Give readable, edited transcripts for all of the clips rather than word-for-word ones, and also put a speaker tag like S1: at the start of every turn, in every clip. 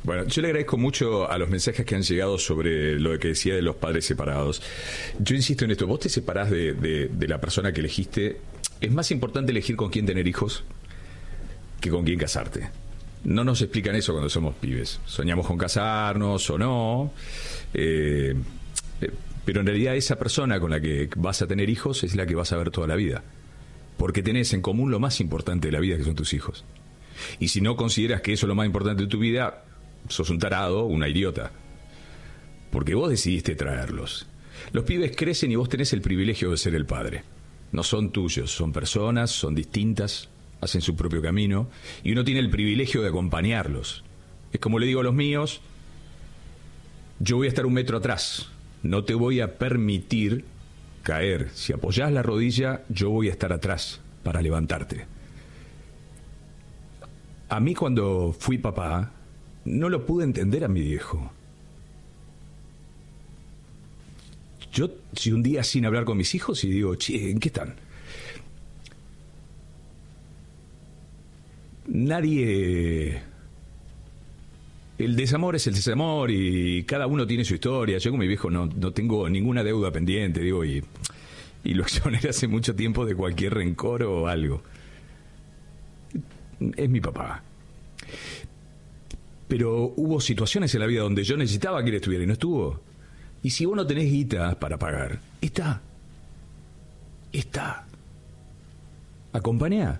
S1: Bueno, yo le agradezco mucho a los mensajes que han llegado sobre lo que decía de los padres separados. Yo insisto en esto, vos te separás de la persona que elegiste. Es más importante elegir con quién tener hijos que con quién casarte. No nos explican eso cuando somos pibes. Soñamos con casarnos o no, pero en realidad esa persona con la que vas a tener hijos es la que vas a ver toda la vida. Porque tenés en común lo más importante de la vida, que son tus hijos. Y si no consideras que eso es lo más importante de tu vida, sos un tarado, una idiota. Porque vos decidiste traerlos. Los pibes crecen y vos tenés el privilegio de ser el padre. No son tuyos, son personas, son distintas, hacen su propio camino, y uno tiene el privilegio de acompañarlos. Es como le digo a los míos, yo voy a estar 1 metro atrás, no te voy a permitir caer. Si apoyás la rodilla, yo voy a estar atrás para levantarte. A mí, cuando fui papá, no lo pude entender a mi viejo. Yo, si un día sin hablar con mis hijos y digo, che, ¿en qué están? Nadie... El desamor es el desamor y cada uno tiene su historia. Yo con mi viejo no tengo ninguna deuda pendiente, digo, y lo exoneré hace mucho tiempo de cualquier rencor o algo. Es mi papá. Pero hubo situaciones en la vida donde yo necesitaba que él estuviera y no estuvo. Y si vos no tenés guita para pagar, está. Acompañá.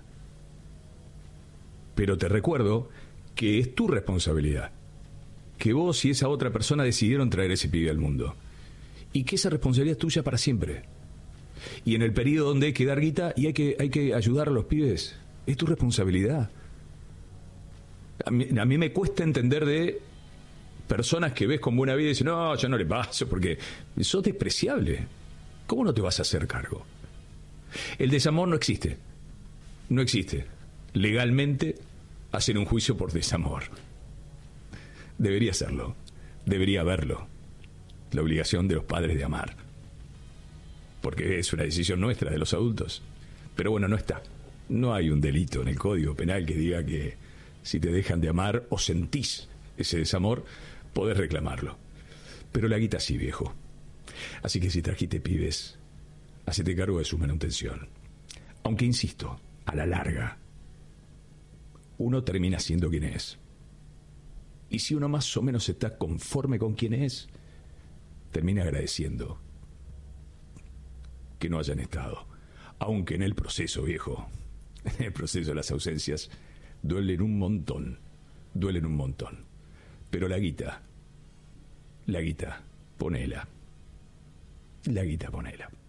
S1: Pero te recuerdo que es tu responsabilidad. Que vos y esa otra persona decidieron traer ese pibe al mundo. Y que esa responsabilidad es tuya para siempre. Y en el periodo donde hay que dar guita y hay que ayudar a los pibes, es tu responsabilidad. A mí me cuesta entender de personas que ves con buena vida y dicen, no, yo no le paso porque sos despreciable. ¿Cómo no te vas a hacer cargo? El desamor no existe. No existe. Legalmente, hacer un juicio por desamor. Debería serlo. Debería haberlo. La obligación de los padres de amar. Porque es una decisión nuestra, de los adultos. Pero bueno, no está. No hay un delito en el Código Penal que diga que si te dejan de amar o sentís ese desamor, podés reclamarlo. Pero la guita sí, viejo. Así que si trajiste pibes, hacete cargo de su manutención. Aunque insisto, a la larga, uno termina siendo quien es. Y si uno más o menos está conforme con quien es, termina agradeciendo que no hayan estado. Aunque en el proceso, viejo, en el proceso de las ausencias, duelen un montón. Pero la guita, ponela. La guita, ponela.